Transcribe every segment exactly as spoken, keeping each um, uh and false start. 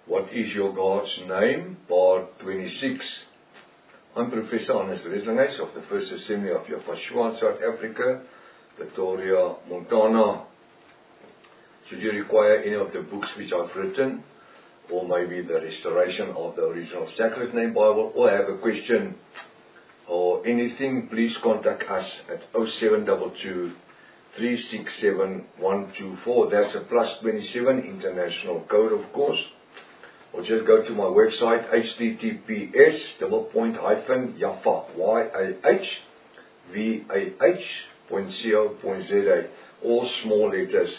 What is your God's name? Part twenty-six. I'm Professor Hannes Redlinghuys of the First Assembly of Yafashua, South Africa, Pretoria, Montana. Should you require any of the books which I've written, or maybe the restoration of the original Sacred Name Bible, or have a question or anything, please contact us at oh seven two two, three six seven, one two four. That's a plus twenty-seven international code, of course. Or just go to my website, https double point hyphen yafa, Y A H V A H point co point za, all small letters.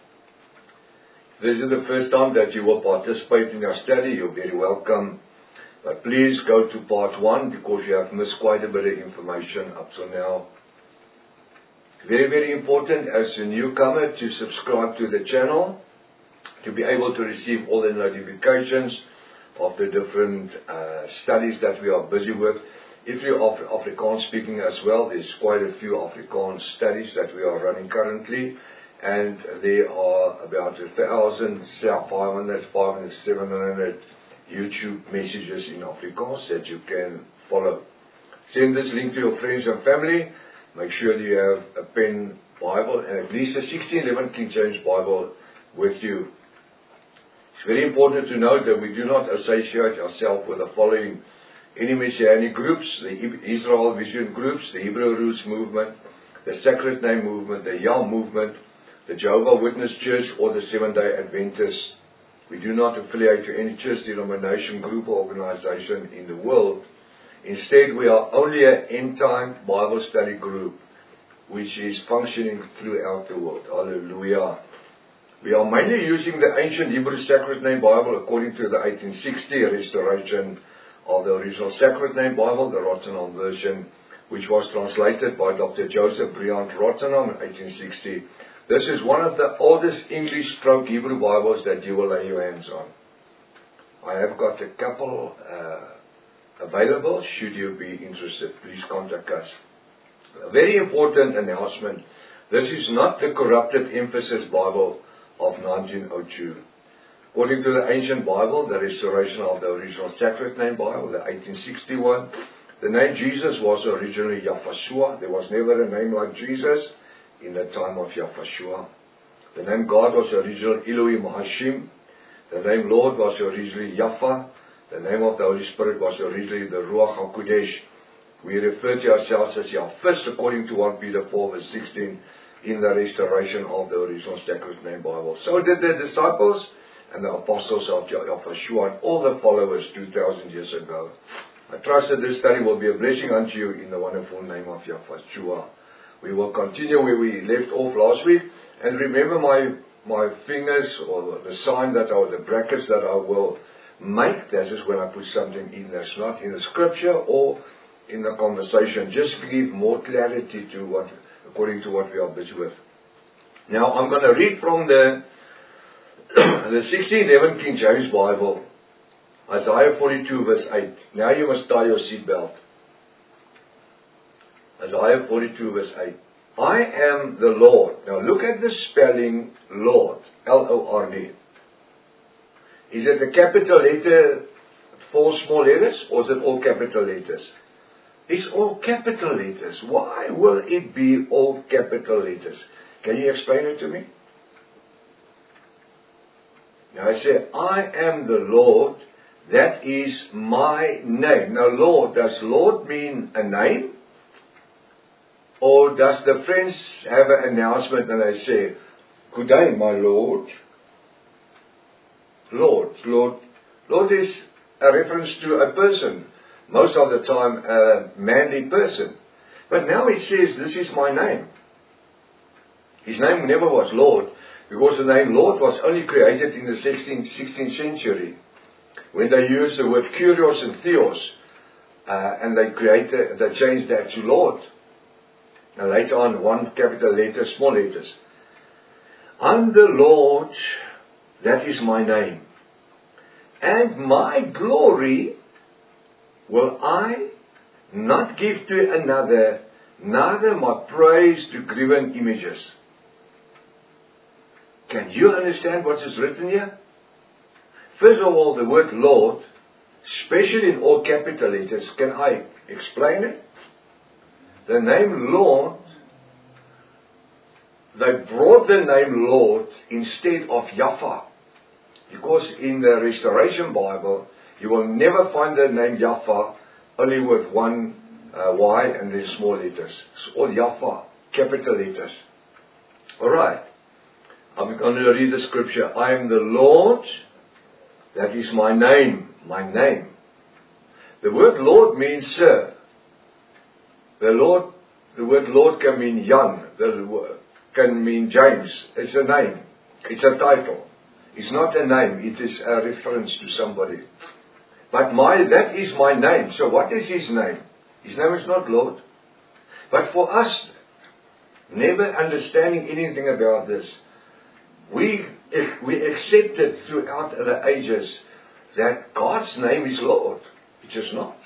If this is the first time that you will participate in our study, you're very welcome. But please go to part one because you have missed quite a bit of information up to now. Very, very important as a newcomer to subscribe to the channel, to be able to receive all the notifications of the different uh, studies that we are busy with. If you're Af- Afrikaans speaking as well, there's quite a few Afrikaans studies that we are running currently. And there are about a thousand, five hundred, five hundred, seven hundred YouTube messages in Afrikaans that you can follow. Send this link to your friends and family. Make sure you have a pen Bible and at least a sixteen eleven King James Bible with you. It's very important to note that we do not associate ourselves with the following any Messianic groups: the Israel Vision groups, the Hebrew Roots movement, the Sacred Name movement, the Yah movement, the Jehovah's Witness Church, or the Seventh-day Adventists. We do not affiliate to any church, denomination, group, or organization in the world. Instead, we are only an end-time Bible study group which is functioning throughout the world. Hallelujah. We are mainly using the ancient Hebrew Sacred Name Bible according to the eighteen sixty restoration of the original Sacred Name Bible, the Rottenham version, which was translated by Doctor Joseph Briand Rottenham in eighteen sixty. This is one of the oldest English stroke Hebrew Bibles that you will lay your hands on. I have got a couple uh, available. Should you be interested, please contact us. A very important announcement. This is not the corrupted Emphasis Bible of nineteen oh two. According to the ancient Bible, the restoration of the original Sacred Name Bible, the eighteen sixty-one, the name Jesus was originally Yafashua. There was never a name like Jesus in the time of Yafashua. The name God was originally Elohim Hashim. The name Lord was originally Yafa. The name of the Holy Spirit was originally the Ruach HaKodesh. We refer to ourselves as Yahwist according to First Peter four verse sixteen in the restoration of the original Sacred Name Bible. So did the disciples and the apostles of Yahweh and all the followers two thousand years ago. I trust that this study will be a blessing unto you in the wonderful name of Yahweh. We will continue where we left off last week. And remember my my fingers or the sign that I, the brackets that I will make, that is when I put something in that's not in the scripture or in the conversation, just to give more clarity to what, according to what we are busy with. Now I'm going to read from the the sixteen eleven King James Bible, Isaiah forty-two verse eight. Now you must tie your seatbelt. Isaiah forty-two verse eight. I am the Lord. Now look at the spelling Lord. L O R D. Is it a capital letter, four small letters, or is it all capital letters? It's all capital letters. Why will it be all capital letters? Can you explain it to me? Now I say, I am the Lord. That is my name. Now Lord, does Lord mean a name? Or does the friends have an announcement and they say, good day, my Lord? Lord, Lord. Lord is a reference to a person. Most of the time, a manly person. But now it says, this is my name. His name never was Lord, because the name Lord was only created in the sixteenth, sixteenth century, when they used the word Kyrios and Theos, uh, and they created, they changed that to Lord. Now later on, one capital letter, small letters. I'm the Lord, that is my name. And my glory will I not give to another, neither my praise to graven images. Can you understand what is written here? First of all, the word Lord, especially in all capital letters, can I explain it? The name Lord, they brought the name Lord instead of Yahweh. Because in the Restoration Bible, you will never find the name Yahweh only with one uh, Y and then small letters. It's all Yahweh, capital letters. Alright. I'm going to read the scripture. I am the Lord, that is my name, my name. The word Lord means sir. The Lord, the word Lord can mean young. The word can mean James. It's a name. It's a title. It's not a name. It is a reference to somebody. But my, that is my name. So what is his name? His name is not Lord. But for us, never understanding anything about this, we, we accepted throughout the ages that God's name is Lord. It is not.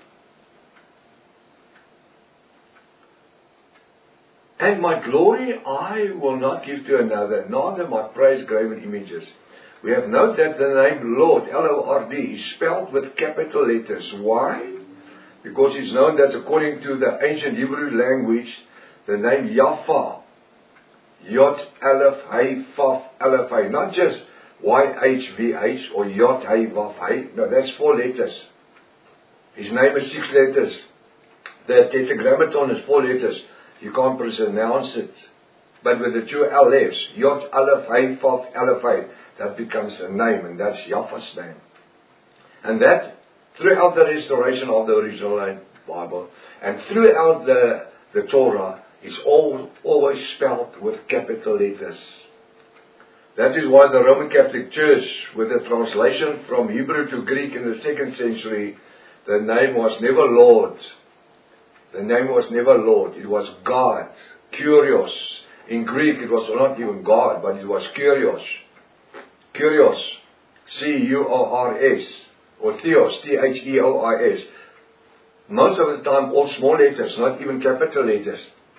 And my glory I will not give to another, neither my praise graven images. We have noted that the name Lord, L O R D, is spelled with capital letters. Why? Because it's known that according to the ancient Hebrew language, the name Yahweh, Yod, Aleph, Hey, Vav, Aleph, Hey, not just Y H V H or Yod, Hey, Vav, Hey. No, that's four letters. His name is six letters. The tetragrammaton is four letters. You can't pronounce it. But with the two L Fs, Yod, Aleph, Hey, Vav, Aleph, Hey, that becomes a name, and that's Yahweh's name. And that, throughout the restoration of the original Bible, and throughout the, the Torah, is all, always spelled with capital letters. That is why the Roman Catholic Church, with the translation from Hebrew to Greek in the second century, the name was never Lord. The name was never Lord. It was God. Kyrios. In Greek, it was not even God, but it was Kyrios. Kyrios. C U O R S. Or Theos. T H E O I S. Most of the time, all small letters, not even capital letters.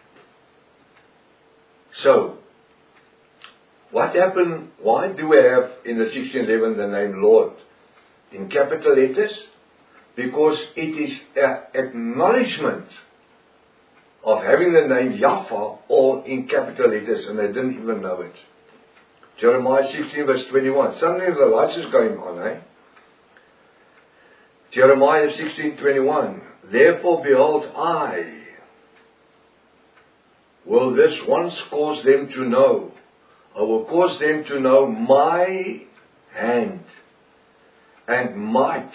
So, what happened? Why do we have in the sixteen eleven the name Lord in capital letters? Because it is an acknowledgement of having the name Yahweh all in capital letters, and they didn't even know it. Jeremiah sixteen verse twenty-one. Suddenly the lights is going on, eh? Jeremiah sixteen twenty-one. Therefore, behold, I will this once cause them to know. I will cause them to know my hand and might,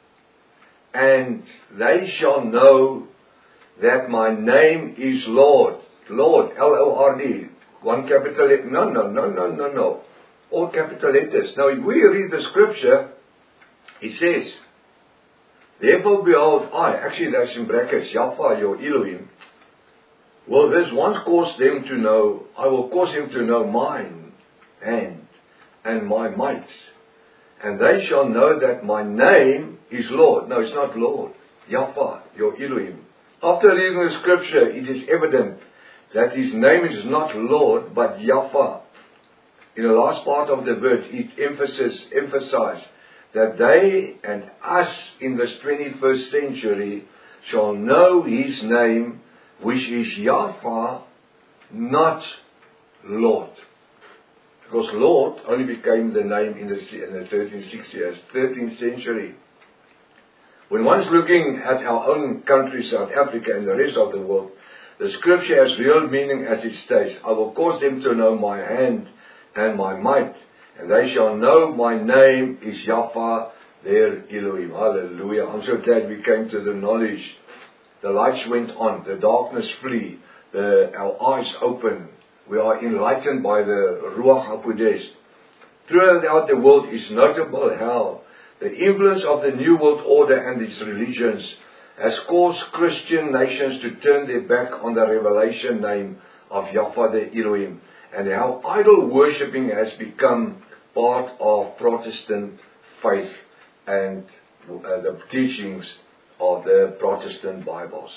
and they shall know that my name is Lord. Lord, L O R D. One capital letter. No, no, no, no, no, no. All capital letters. Now, if we read the scripture, it says, therefore behold, I, actually that's in brackets, Yahweh, your Elohim, will this once cause them to know, I will cause them to know mine hand and my might. And they shall know that my name is Lord. No, it's not Lord. Yahweh, your Elohim. After reading the scripture, it is evident that his name is not Lord, but Yahweh. In the last part of the verse, it emphasis, emphasized that they and us in this twenty-first century shall know his name, which is Yahweh, not Lord. Because Lord only became the name in the, in the thirteenth, sixteenth, thirteenth century. When one's looking at our own country, South Africa, and the rest of the world, the scripture has real meaning as it states, I will cause them to know my hand and my might, and they shall know my name is Yahweh, their Elohim. Hallelujah. I'm so glad we came to the knowledge. The lights went on, the darkness flee, the, our eyes open. We are enlightened by the Ruach HaKodesh. Throughout the world is notable how the influence of the New World Order and its religions has caused Christian nations to turn their back on the revelation name of Yahweh the Elohim, and how idol worshipping has become part of Protestant faith and uh, the teachings of the Protestant Bibles.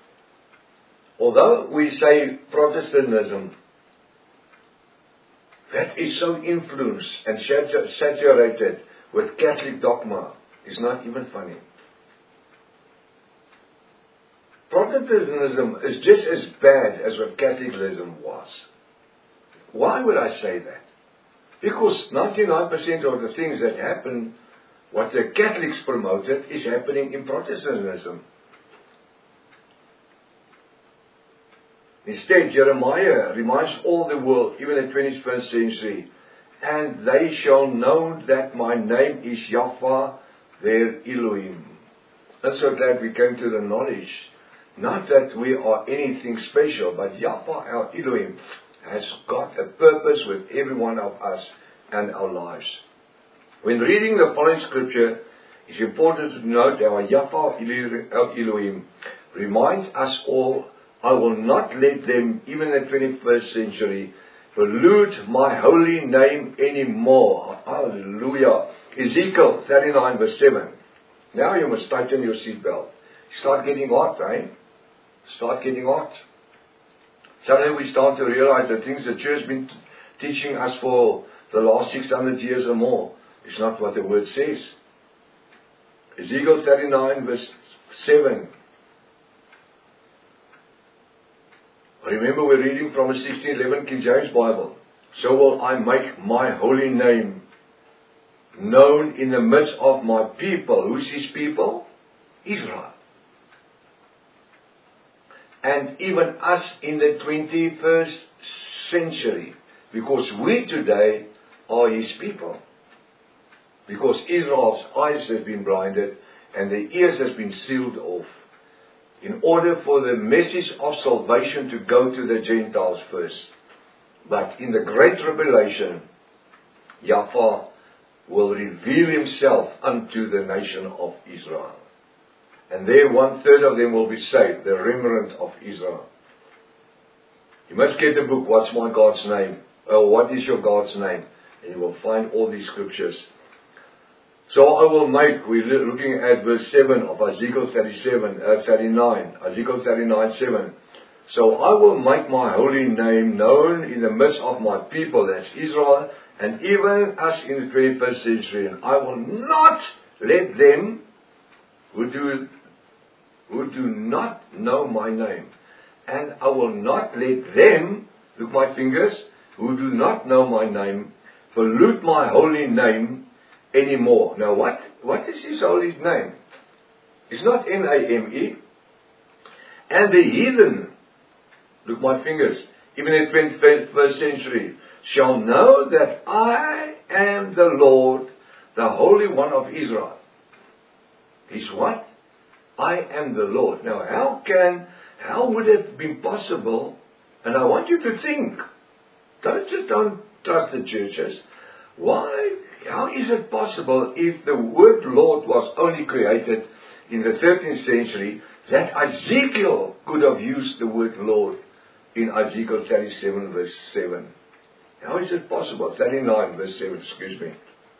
Although we say Protestantism, that is so influenced and saturated with Catholic dogma is not even funny. Protestantism is just as bad as what Catholicism was. Why would I say that? Because ninety-nine percent of the things that happen, what the Catholics promoted, is happening in Protestantism. Instead, Jeremiah reminds all the world, even in the twenty-first century, and they shall know that my name is Yahweh, their Elohim. I'm so glad we came to the knowledge, not that we are anything special, but Yahweh, our Elohim, has got a purpose with every one of us and our lives. When reading the following scripture, it's important to note our Yahweh, our Elohim, reminds us all, I will not let them, even in the twenty-first century, pollute my holy name anymore. Hallelujah. Ezekiel thirty-nine verse seven. Now you must tighten your seatbelt. Start getting hot, eh? Start getting hot. Suddenly we start to realize that things the church has been t- teaching us for the last six hundred years or more is not what the word says. Ezekiel thirty-nine verse seven. Remember, we're reading from a sixteen eleven King James Bible. So will I make my holy name known in the midst of my people. Who's his people? Israel. And even us in the twenty-first century. Because we today are his people. Because Israel's eyes have been blinded and their ears have been sealed off. In order for the message of salvation to go to the Gentiles first. But in the Great Tribulation, Yahweh will reveal himself unto the nation of Israel. And there one third of them will be saved, the remnant of Israel. You must get the book, What's My God's Name? Or What is Your God's Name? And you will find all these scriptures. So I will make, we're looking at verse seven of Ezekiel thirty-seven, uh, thirty-nine, Ezekiel thirty-nine, seven. So I will make my holy name known in the midst of my people, that's Israel, and even us in the twenty-first century, and I will not let them who do, who do not know my name, and I will not let them, look my fingers, who do not know my name, pollute my holy name anymore. Now what, what is his holy name? It's not N A M E. And the heathen, look my fingers, even in the twenty-first century, shall know that I am the Lord, the Holy One of Israel. He's what? I am the Lord. Now how can, how would it have been possible, and I want you to think, don't just don't trust the churches, why, how is it possible if the word Lord was only created in the thirteenth century that Ezekiel could have used the word Lord in Ezekiel thirty-seven verse seven? How is it possible? thirty-nine verse seven, excuse me.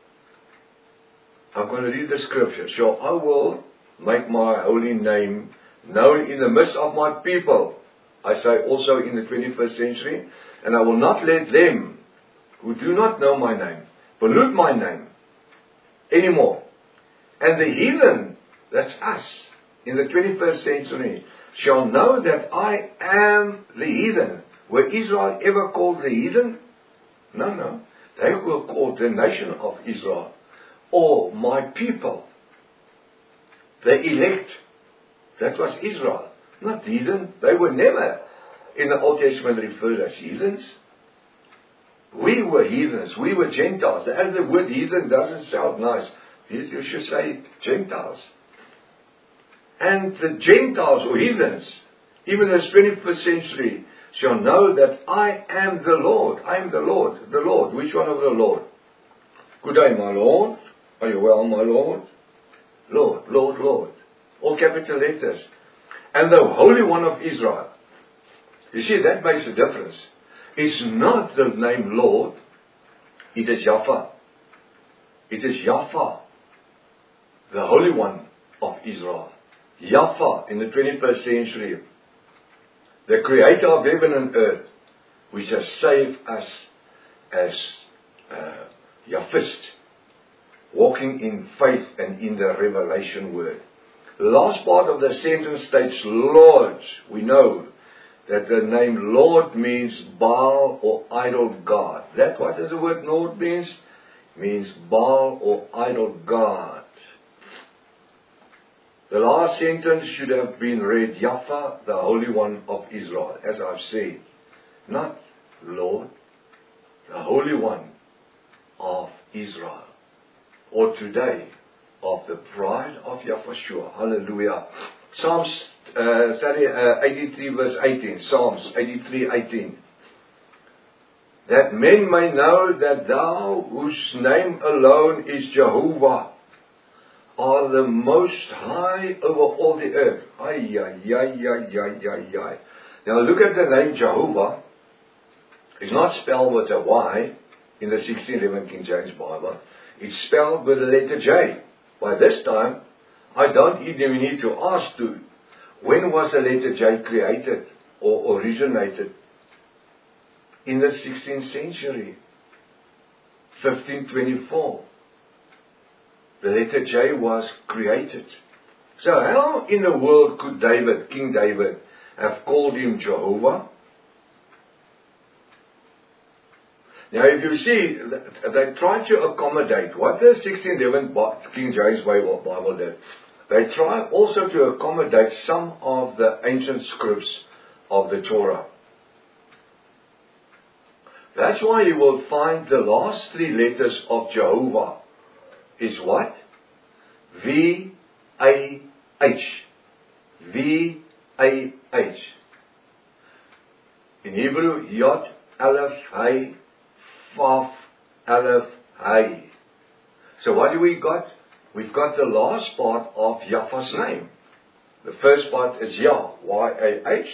I'm going to read the scripture. So I will make my holy name known in the midst of my people. I say also in the twenty-first century. And I will not let them who do not know my name pollute my name anymore. And the heathen, that's us, in the twenty-first century, shall know that I am the heathen. Were Israel ever called the heathen? No, no. They were called the nation of Israel, or my people. The elect. That was Israel, not heathen. They were never in the Old Testament referred as heathens. We were heathens. We were Gentiles. And the word heathen doesn't sound nice. You should say Gentiles. And the Gentiles or heathens, even in the twenty-first century, shall know that I am the Lord. I am the Lord. The Lord. Which one of the Lord? Good day, my Lord. Are you well, my Lord? Lord, Lord, Lord. All capital letters. And the Holy One of Israel. You see, that makes a difference. It's not the name Lord. It is Yahweh. It is Yahweh, the Holy One of Israel. Yahweh in the twenty-first century. The Creator of heaven and earth, which has saved us as uh, Japhist, walking in faith and in the revelation word. The last part of the sentence states Lord. We know that the name Lord means Baal or idol god. That what does the word Lord means? Means Baal or idol god. The last sentence should have been read Yahweh, the Holy One of Israel, as I've said. Not Lord, the Holy One of Israel. Or today, of the bride of Yahushua. Hallelujah. Psalms uh, sorry, uh, eighty-three verse eighteen. Psalms eighty-three eighteen. That men may know that thou, whose name alone is Jehovah, are the most high over all the earth. Ay, ay, ay, ay, ay, ay, ay. Now look at the name Jehovah. It's not spelled with a Y in the sixteen eleven King James Bible. It's spelled with the letter J. By this time, I don't even need to ask to, when was the letter J created or originated? In the sixteenth century, fifteen twenty-four. The letter J was created. So how in the world could David, King David, have called him Jehovah? Now if you see, they tried to accommodate what the sixteen eleven King James Bible did. They try also to accommodate some of the ancient scripts of the Torah. That's why you will find the last three letters of Jehovah is what? V A H. V A H. In Hebrew, Yod, Aleph, Hay, Vav, Aleph, Hay. So what do we got? We've got the last part of Yahweh's name. The first part is Yah, Y A H.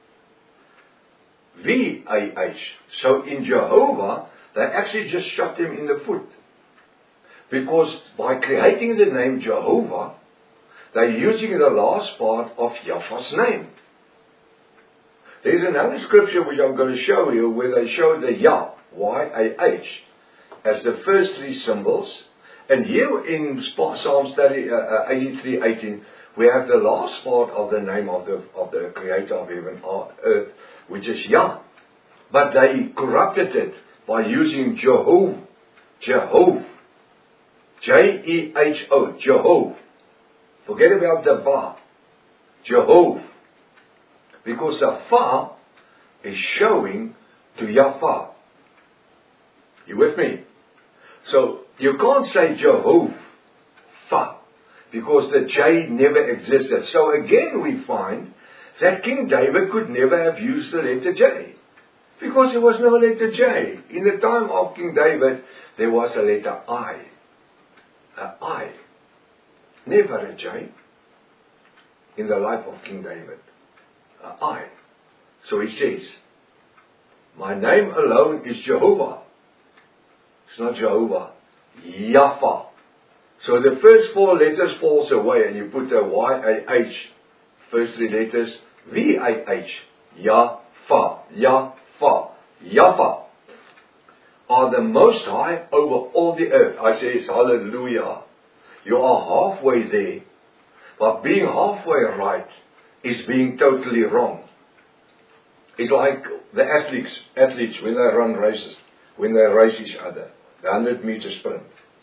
V A H. So in Jehovah, they actually just shot him in the foot. Because by creating the name Jehovah, they're using the last part of Yahweh's name. There's another scripture which I'm going to show you where they show the Yah, Y A H, as the first three symbols. And here in Psalms eighty-three eighteen, we have the last part of the name of the of the Creator of heaven and earth, which is Yah. But they corrupted it by using Jehovah. Jehovah. J E H O. Jehovah. Forget about the Va. Jehovah. Because the Fa is showing to Yahweh. You with me? So, you can't say Jehovah, because the J never existed. So again we find that King David could never have used the letter J, because there was no letter J. In the time of King David, there was a letter I. A I. Never a J in the life of King David. A I. So he says, my name alone is Jehovah. It's not Jehovah. Yahweh. So the first four letters falls away and you put a Y A H. First three letters, V A H. Yahweh. Yahweh. Yahweh. Are the most high over all the earth. I say, hallelujah. You are halfway there. But being halfway right is being totally wrong. It's like the athletes, athletes when they run races, when they race each other. The hundred meter sprint.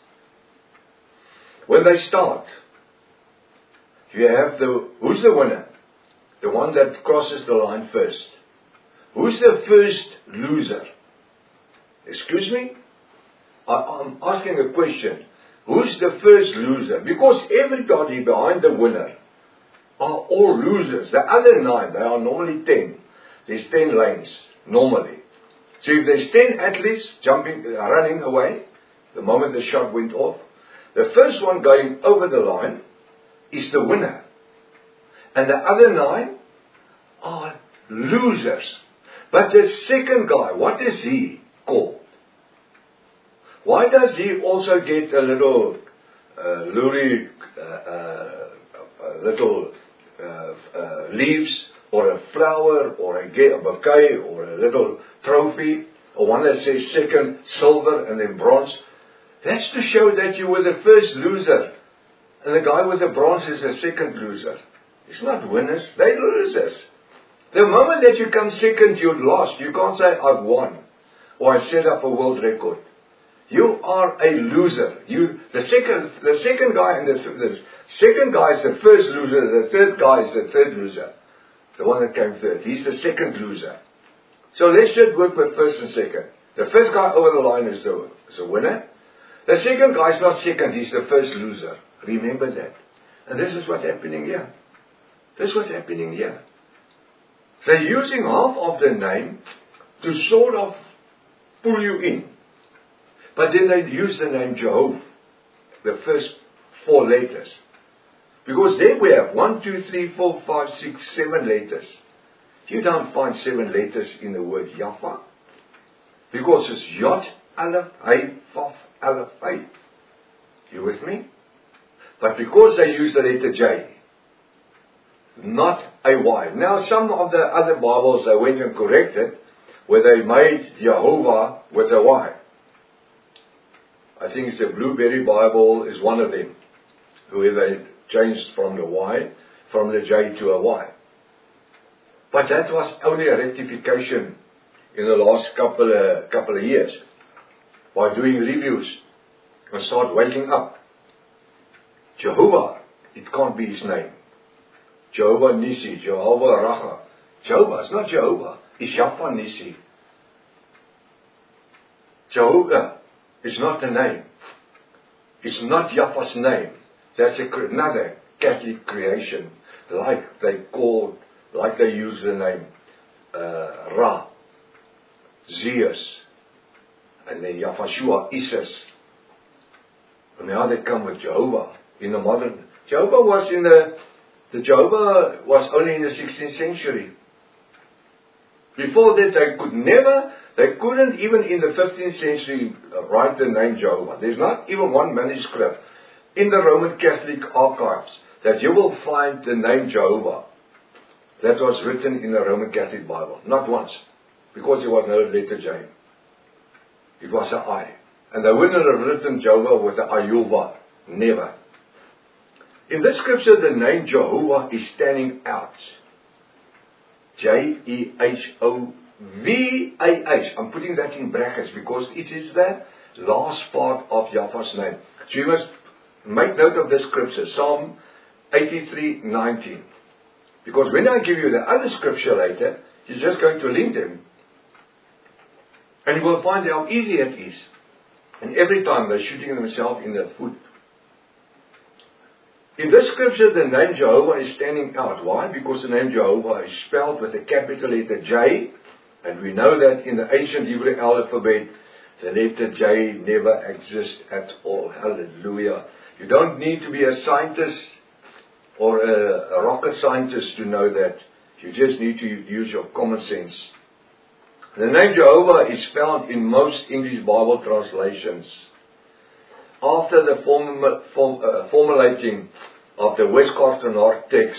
When they start, you have the, who's the winner? The one that crosses the line first. Who's the first loser? Excuse me? I, I'm asking a question. Who's the first loser? Because everybody behind the winner are all losers. The other nine, they are normally ten. There's ten lanes, normally. So if there's ten athletes jumping, running away, the moment the shot went off, the first one going over the line is the winner. And the other nine are losers. But the second guy, what is he called? Why does he also get a little uh, luri, uh, uh, a little uh, uh, leaves, or a flower, or a bouquet, or a little trophy? or one that says second silver and then bronze. That's to show that you were the first loser. And the guy with the bronze is the second loser. It's not winners, they're losers. The moment that you come second, you've lost. You can't say, I've won. Or I set up a world record. You are a loser. You, the second, the second guy and the, the second guy is the first loser. The third guy is the third loser. The one that came third. He's the second loser. So let's just work with first and second. The first guy over the line is the, is the winner. The second guy is not second. He's the first loser. Remember that. And this is what's happening here. This is what's happening here. They're using half of the name to sort of pull you in. But then they use the name Jehovah, the first four letters. Because there we have one, two, three, four, five, six, seven letters. You don't find seven letters in the word Yahweh. Because it's Yod, Aleph, Hey, Vav, Aleph, Hey. You with me? But because they use the letter J, not a Y. Now some of the other Bibles they went and corrected, where they made Jehovah with a Y. I think it's the Blueberry Bible is one of them, where they changed from the Y, from the J to a Y. But that was only a rectification in the last couple of, couple of years, by doing reviews and start waking up. Jehovah, it can't be his name. Jehovah Nissi, Jehovah Racha. Jehovah, it's not Jehovah, it's Yahweh Nissi. Jehovah is not the name. It's not Yahweh's name. That's a, another Catholic creation. Like they call, like they use the name uh, Ra, Zeus, and then Yahshua, Isis. And now they come with Jehovah in the modern. Jehovah was in the, the Jehovah was only in the sixteenth century. Before that, they could never, they couldn't even in the fifteenth century write the name Jehovah. There's not even one manuscript in the Roman Catholic archives that you will find the name Jehovah that was written in the Roman Catholic Bible. Not once. Because there was no letter J. It was an I. And they wouldn't have written Jehovah with the Ayuva. Never. In this scripture, the name Jehovah is standing out. J E H O V A H. I'm putting that in brackets because it is the last part of Yahweh's name. So you must make note of this scripture, Psalm eighty-three nineteen. Because when I give you the other scripture later, you're just going to link them. And you will find how easy it is. And every time they're shooting themselves in the foot. In this scripture, the name Jehovah is standing out. Why? Because the name Jehovah is spelled with a capital letter J. And we know that in the ancient Hebrew alphabet, the letter J never exists at all. Hallelujah. You don't need to be a scientist or a, a rocket scientist to know that. You just need to use your common sense. The name Jehovah is found in most English Bible translations. After the form, form, uh, formulating of the Westcott and Hart text,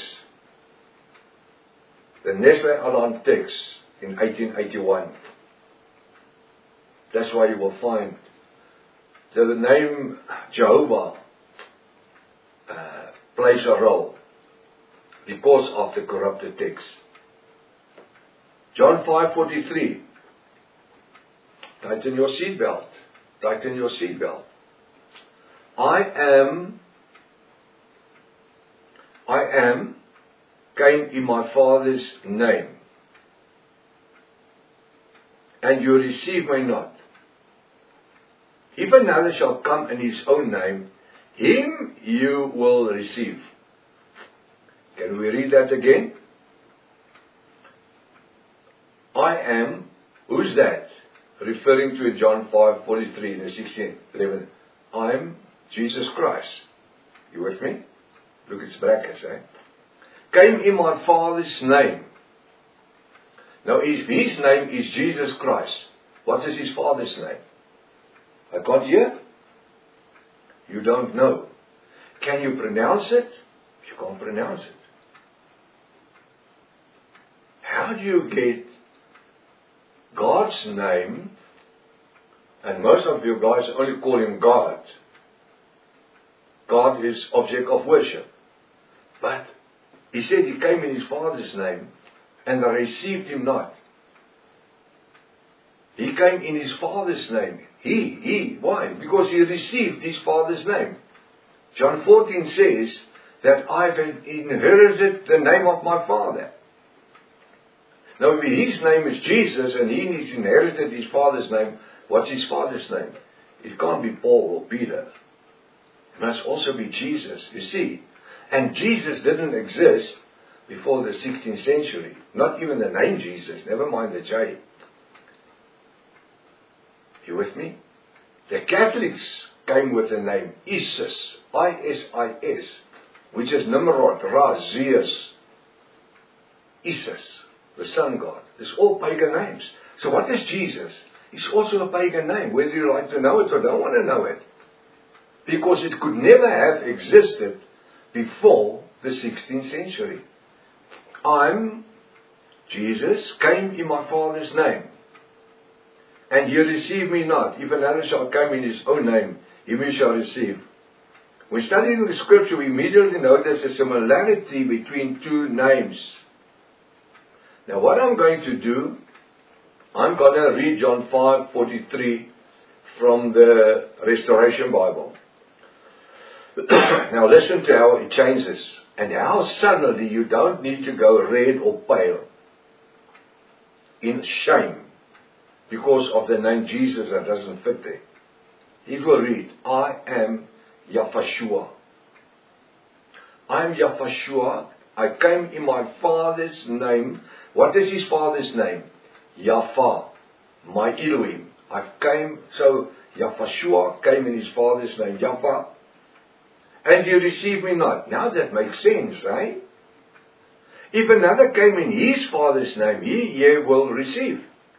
the Nestle Aland text in eighteen eighty-one. That's why you will find that the name Jehovah uh, plays a role because of the corrupted text. John five forty-three. Tighten your seatbelt. Tighten your seatbelt. I am, I am, came in my Father's name, and you receive me not. If another shall come in his own name, him you will receive. Can we read that again? I am, who's that? Referring to John five forty-three in the sixteen, eleven. I am Jesus Christ. You with me? Look, it's brackets, eh? Came in my Father's name. Now, if his name is Jesus Christ, what is his Father's name? I can't hear. You don't know. Can you pronounce it? You can't pronounce it. How do you get God's name And most of you guys only call him God. God is object of worship. But he said he came in his Father's name, and they received him not. He came in his Father's name. He, he. Why? Because he received his Father's name. John fourteen says that I've inherited the name of my Father. Now, if his name is Jesus and he has inherited his Father's name, what's his Father's name? It can't be Paul or Peter. It must also be Jesus, you see. And Jesus didn't exist before the sixteenth century. Not even the name Jesus, never mind the J. You with me? The Catholics came with the name Isis, I S I S, which is Nimrod, Ra, Zeus, Isis, the sun god. It's all pagan names. So what is Jesus? It's also a pagan name, whether you like to know it or don't want to know it. Because it could never have existed before the sixteenth century. I'm, Jesus, came in my Father's name. And ye receive me not. If another shall come in his own name, him ye shall receive. When studying the scripture, we immediately notice a similarity between two names. Now what I'm going to do, I'm going to read John five forty-three from the Restoration Bible. Now listen to how it changes. And how suddenly you don't need to go red or pale in shame because of the name Jesus that doesn't fit there. It will read, I am Yahshua. I am Yahshua. I came in my Father's name. What is his Father's name? Yahweh, my Elohim. I came, so Yahshua came in his Father's name, Yahweh. And you receive me not. Now that makes sense, eh? If another came in his Father's name, he ye will receive.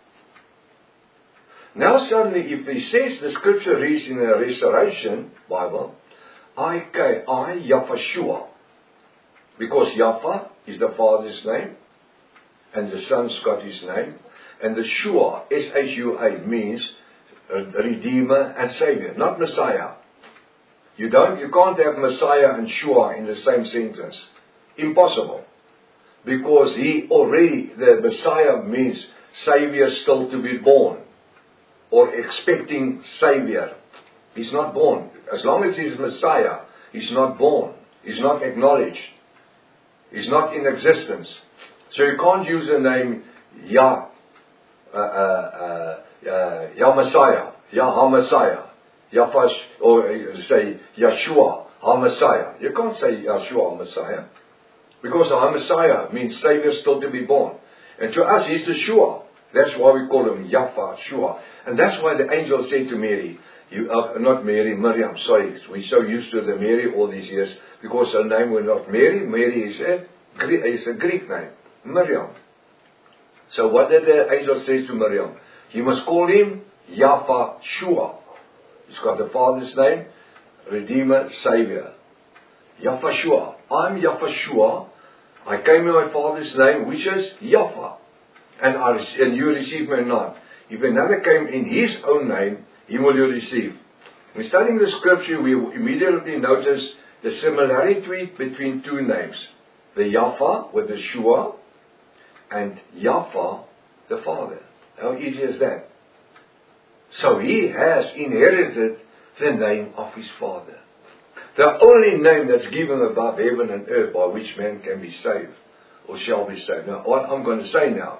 Now suddenly, if he says, the scripture reads in the Restoration Bible, I came, I, Yahshua, because Yahweh is the Father's name, and the Son's got his name, and the Shua, S H U A, means Redeemer and Savior, not Messiah. You don't, you can't have Messiah and Shua in the same sentence. Impossible. Because he already, the Messiah means Savior still to be born. Or expecting Savior. He's not born. As long as he's Messiah, he's not born. He's not acknowledged. He's not in existence. So you can't use the name Yah, uh, uh, uh, uh, Yah Messiah, Yah HaMessiah. Yahfash, or say Yeshua, our Messiah. You can't say Yeshua, our Messiah. Because our Messiah means Savior still to be born. And to us, he's the Shua. That's why we call him Yahweh, Shua. And that's why the angel said to Mary, you, uh, not Mary, Miriam, sorry. We're so used to the Mary all these years, because her name was not Mary. Mary is a, is a Greek name, Miriam. So what did the angel say to Miriam? You must call him Yahweh, Shua. He's got the Father's name, Redeemer, Savior. Yahshua. I'm Yahshua. I came in my Father's name, which is Yahweh. And, I, and you receive me not. If another came in his own name, him will you receive. When studying the scripture, we immediately notice the similarity between two names. The Yahweh with the Shua, and Yahweh the Father. How easy is that? So he has inherited the name of his Father. The only name that's given above heaven and earth by which man can be saved or shall be saved. Now, what I'm going to say now.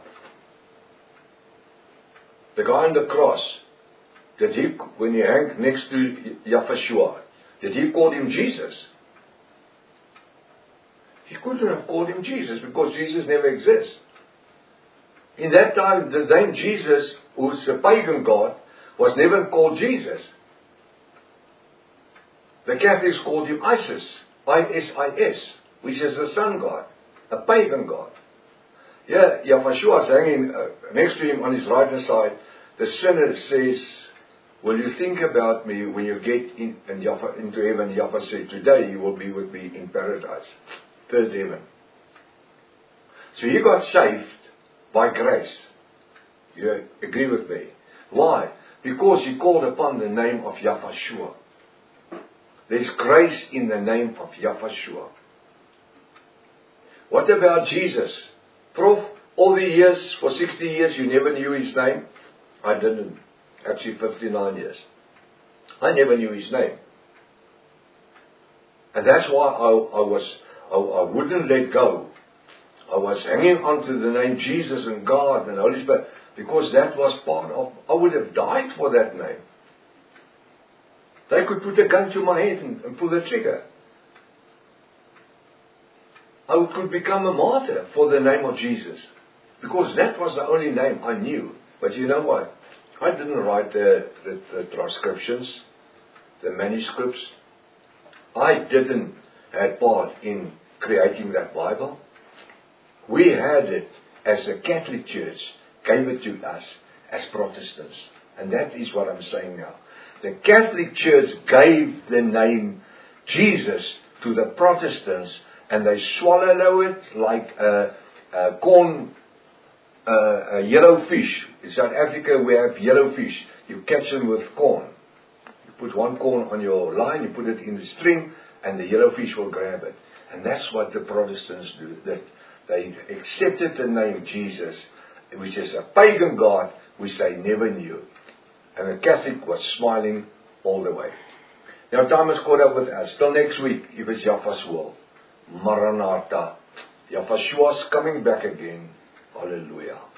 The guy on the cross, did he, when he hung next to Yahshua, did he call him Jesus? He couldn't have called him Jesus because Jesus never exists. In that time, the name Jesus, who's a pagan god, was never called Jesus. The Catholics called him Isis, I S I S, which is the sun god, a pagan god. Yeah, Yahshua is hanging uh, next to him on his right hand side. The sinner says, will you think about me when you get in, in Yahweh, into heaven? Yahweh said, today you will be with me in paradise, third heaven. So he got saved by grace. You agree with me? Why? Because he called upon the name of Yahshua. There's grace in the name of Yahshua. What about Jesus? Prof, all the years, for sixty years, you never knew his name? I didn't. Actually, fifty-nine years. I never knew his name. And that's why I, I was, I, I wouldn't let go. I was hanging on to the name Jesus and God and Holy Spirit, because that was part of, I would have died for that name. They could put a gun to my head and, and pull the trigger. I could become a martyr for the name of Jesus, because that was the only name I knew. But you know what? I didn't write the, the, the transcriptions, the manuscripts. I didn't have part in creating that Bible. We had it as the Catholic Church gave it to us as Protestants. And that is what I'm saying now. The Catholic Church gave the name Jesus to the Protestants, and they swallow it like a, a corn, a, a yellow fish. In South Africa we have yellow fish. You catch them with corn. You put one corn on your line, you put it in the string, and the yellow fish will grab it. And that's what the Protestants do. That they accepted the name Jesus, which is a pagan God, which they never knew. And the Catholic was smiling all the way. Now time has caught up with us. Till next week, if it's Yahweh's will. Maranatha. Yahweh's coming back again. Hallelujah.